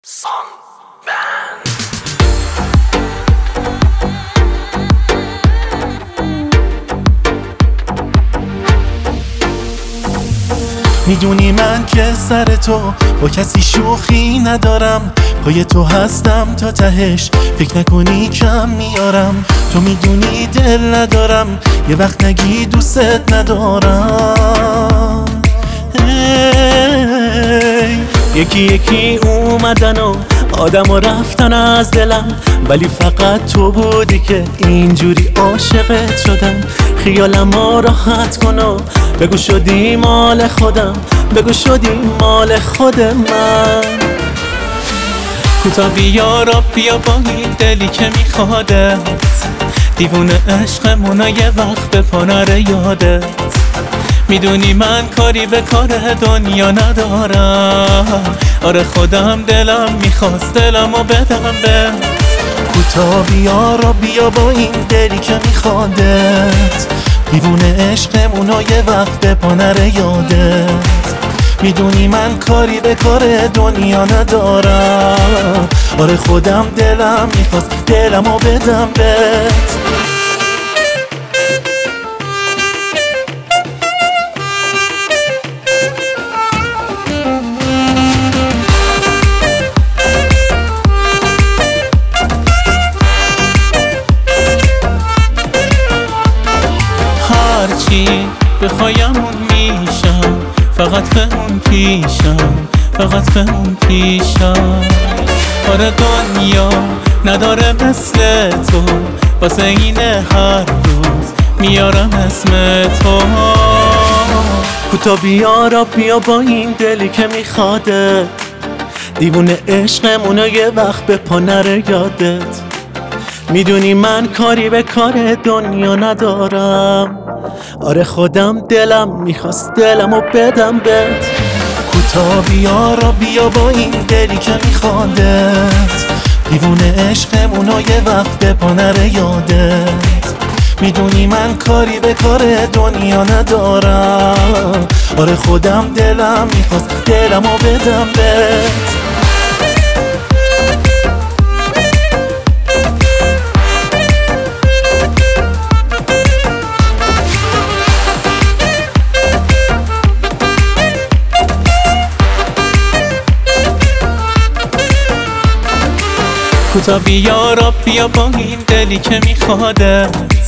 Song Band. میدونی من که سر تو با کسی شوخی ندارم، پای تو هستم تا تهش، فکر نکنی کم میارم. تو میدونی دل ندارم، یه وقت نگی دوست ندارم. یکی یکی اومدن و آدم و رفتن از دلم، ولی فقط تو بودی که اینجوری عاشقت شدم. خیالمو راحت کن و بگو شدی مال خودم، بگو شدی مال خود من. کوتا بیا بیا با این دلی که میخوادت، دیوونه عشقمونو یه وقت به پا نره یادت. میدونی من کاری به کار دنیا ندارم، آره خودم دلم میخواست دلمو بدم به. کوتا بیا با این دلی که میخوادت، دیوونه عشقمونو یه وقت به پا نره یادت. میدونی من کاری به کار دنیا ندارم، آره خودم دلم میخواست دلمو بدم بهت. هرچی بخوایمون میشم، فقط بمون پیشم، فقط بمون پیشم. آره دنیا نداره مثل تو، واسه اینه هر روز میارم اسم تو. کوتا بیا با این دلی که میخوادت، دیوونه عشقمونو یه وقت به پا نره یادت. میدونی من کاری به کار دنیا ندارم، آره خودم دلم میخواست دلمو بدم بهت. کوتا بیا با این دلی که میخوادت، دیوونه عشقمونو یه وقت به پا نره یادت. میدونی من کاری به کار دنیا ندارم، آره خودم دلم میخواست دلمو بدم بهت. کوتا بیا با این دلی که میخوادت،